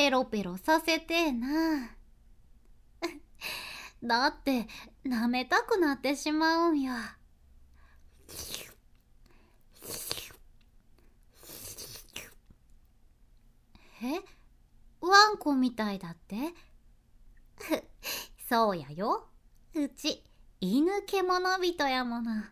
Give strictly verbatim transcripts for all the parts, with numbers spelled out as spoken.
ペロペロさせてえな。だって舐めたくなってしまうんや。え、ワンコみたいだって？そうやよ。うち犬獣人やもの。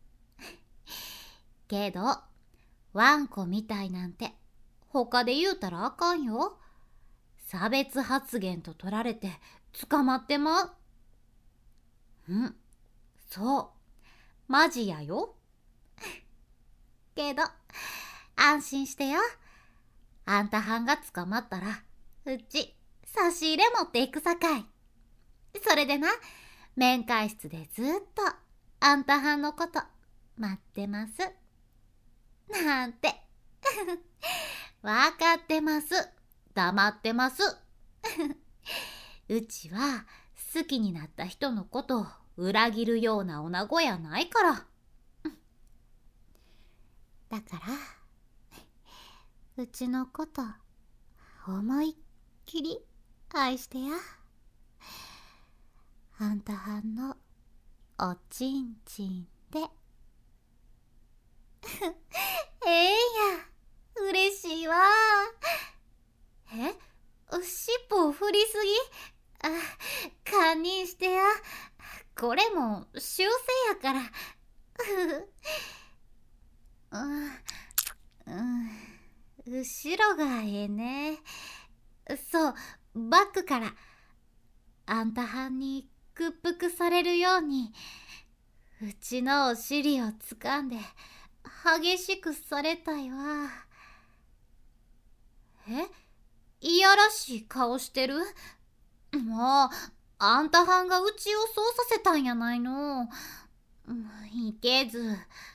けどワンコみたいなんて他で言うたらあかんよ。差別発言と取られて捕まってまう。うん、そう、マジやよ。けど安心してよ。あんたはんが捕まったらうち差し入れ持っていくさかい。それでな、面会室でずっとあんたはんのこと待ってます。なんて。わかってます。黙ってます。うちは好きになった人のことを裏切るような女子やないから。だからうちのこと思いっきり愛してや。あんたはんのおちんちんで。ええんや、嬉しいわ。え、尻尾振りすぎ？あ、堪忍してや。これも修正やから。うん、うん、後ろがええね。そう、バックからあんたはんに屈服されるようにうちのお尻を掴んで激しくされたいわ。え、いやらしい顔してる？もうあんたはんがうちをそうさせたんやないの。いけず、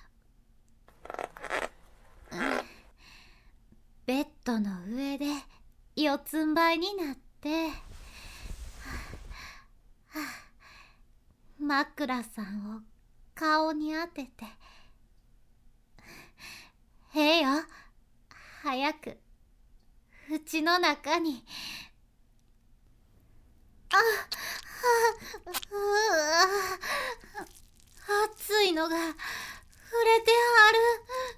ベッドの上で四つん這いになって枕さんを顔に当てて、ええよ、早くうちの中に。あ、はあ、熱いのが触れてはる。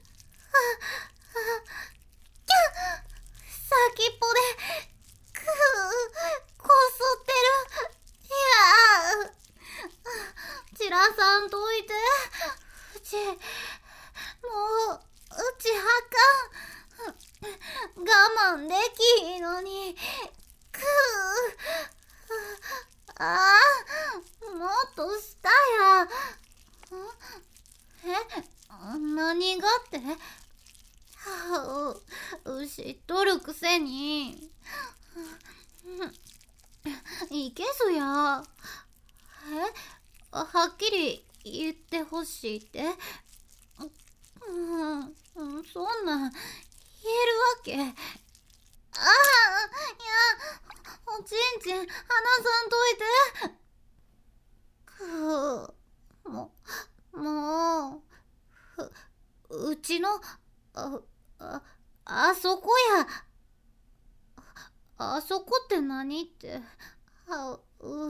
キャッ、先っぽでくーこすってる。いやー、散らさんといて。うちもううちはかん。我慢できひんのに。くー、ああ、もっとしたや。え、何がって？う知っとるくせに。いけずや。え、はっきり言ってほしいって？うん、そんなん言えるわけ？ああ、いや、おちんちん離さんといて。くう、ももう、うちのあああそこや。あそこって何って？あう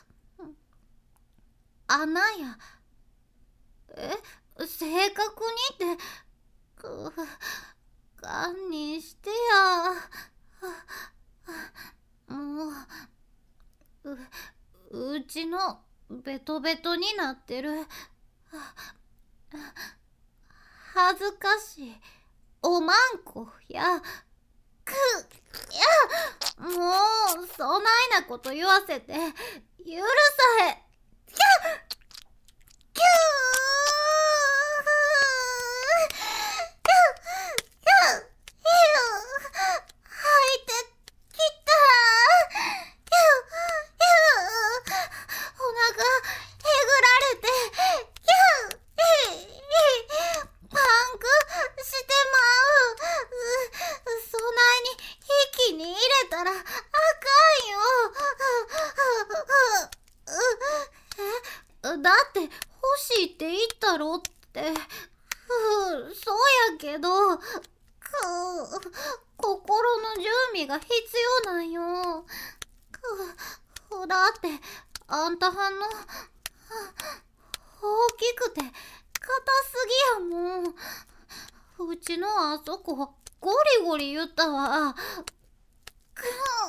穴や。え、正確にって？く堪忍してや。もう、う、うちのベトベトになってる。恥ずかしい。おまんこや。くや、もうそないなこと言わせて許さへ。キャッキューだってあんたはんの大きくて硬すぎやもん。うちのあそこゴリゴリ言ったわ。く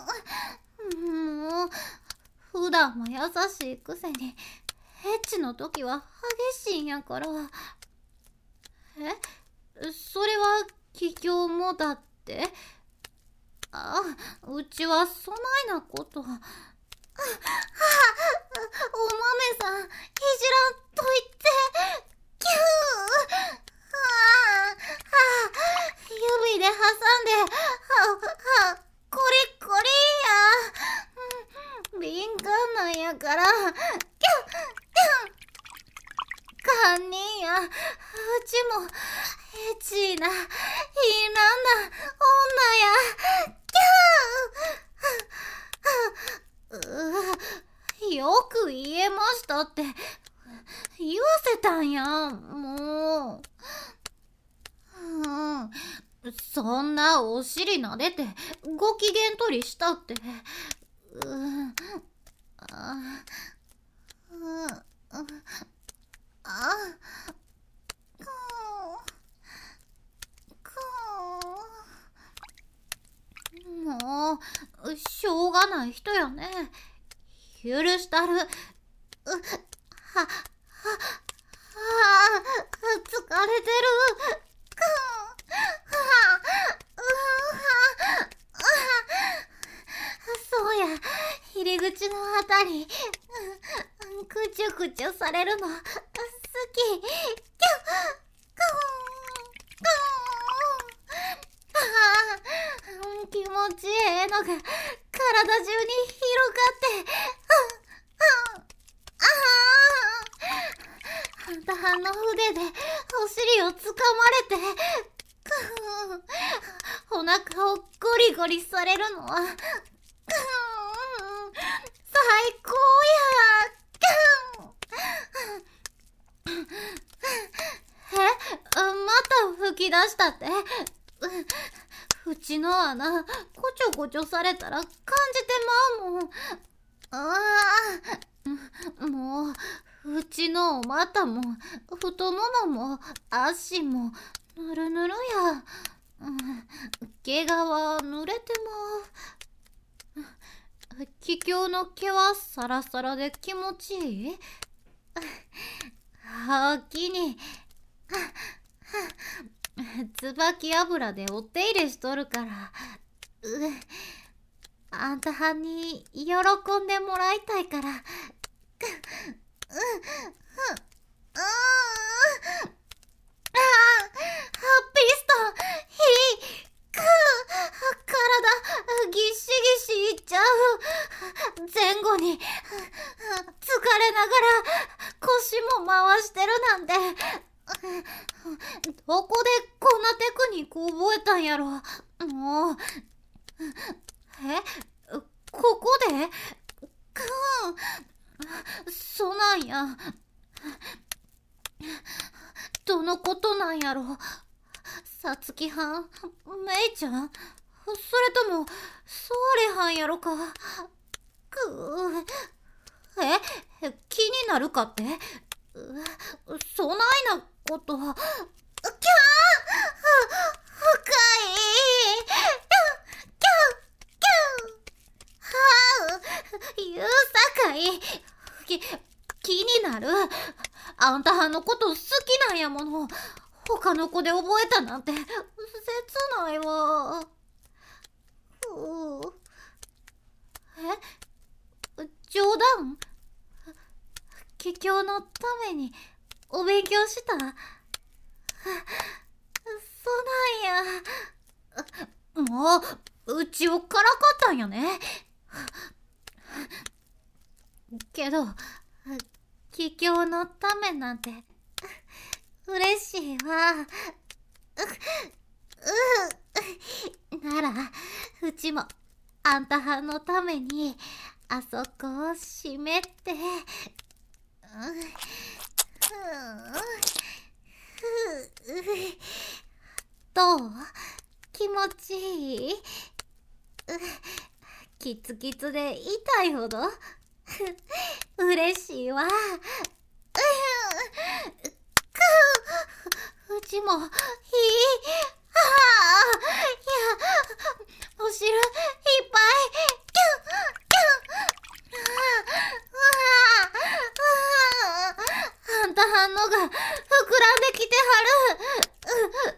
もう普段も優しいくせにエッチの時は激しいんやから。え、それは桔梗もだって？あ、うちはそないなこと。あ、あ、お豆さんいじらんといて。キュー。ああ、指で挟んで、は、は、コリコリや。敏感なんやから。キュッ、キュッ。堪忍や。うちもエッチな、いいなんな女や。キュー。うよく言えましたって言わせたんや、もう。うん、そんなお尻撫でてご機嫌取りしたって。うん、あ、うん、あ、あ、もうしょうがない人やね。許したる。う、は、は、はあ、疲れてる。くは、うは、そうや、入り口のあたりくちゅくちゅされるの好き。キュッ、キュッ、気持ちええのが体中に広がって、あんたはんの腕でお尻をつかまれて、お腹をゴリゴリされるのは最高や。え、また吹き出したって？うちの穴こちょこちょされたら感じてまうもん。ああ、もううちの股も太ももも足もぬるぬるや。毛皮濡れてまう。桔梗の毛はサラサラで気持ちいい。はっきに椿油でお手入れしとるから、うあんたはんに喜んでもらいたいから。う、う、う、ああ、ピストン、ひ、く、体ぎっしぎしいっちゃう。前後に疲れながら腰も回してるなんて。どこでこんなテクニック覚えたんやろ。もう、え、ここで？くん、そなんや。どのことなんやろ。さつきはん、めいちゃん、それともソワレはんやろか。くー、え、気になるかって？そないなこと。キャー、ふ、深い。キュッ、キュッ、はう、言うさかい。き、気になる。あんたはんのこと好きなんやもの。他の子で覚えたなんて切ないわ。うう、え、冗談？桔梗のためにお勉強した？そなんや。もううちをからかったんやね。けど桔梗のためなんて嬉しいわ。う、う、ならうちもあんたはんのためにあそこを閉めて、どう？気持ちいい？キツキツで痛いほど？ 嬉しいわ。ううちもいい。ああ、いや、お汁いっぱい。キュッキュッ。ああ、あんたはんのが膨らんできてはる。う、う、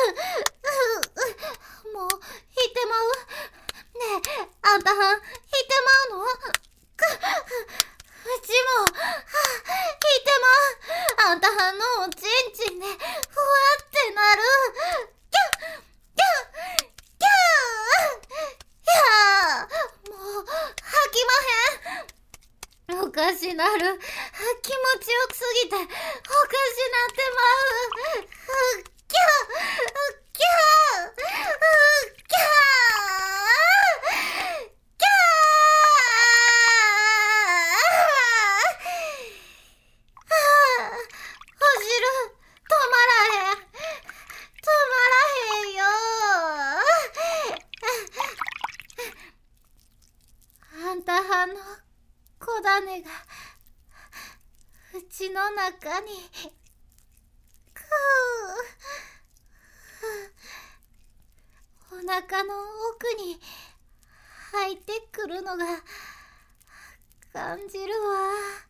う、もう、いってまう。ねえ、あんたはん、いってまうの？く、うちも、はあ、いってまう。あんたはんのおちんちんで、ふわってなる。キュッ、キュッ、キュッ。いやー、もう、吐きまへん。おかしなる。気持ちよすぎて、おかしなってまう。キュッ、キュッ、キュッ、キュッ。お汁止まらへん。止まらへんよ。あんたはんの小種がうちの中にくうお腹の奥に入ってくるのが感じるわ。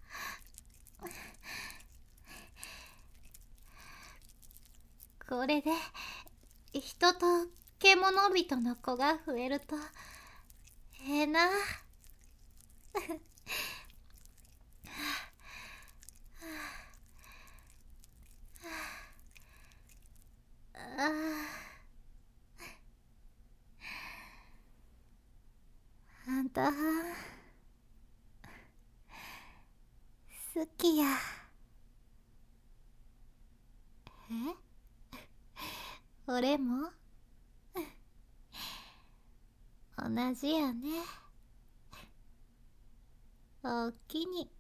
これで人と獣人の子が増えるとええな。あんたは好きや。え？俺も同じやね。おおきに。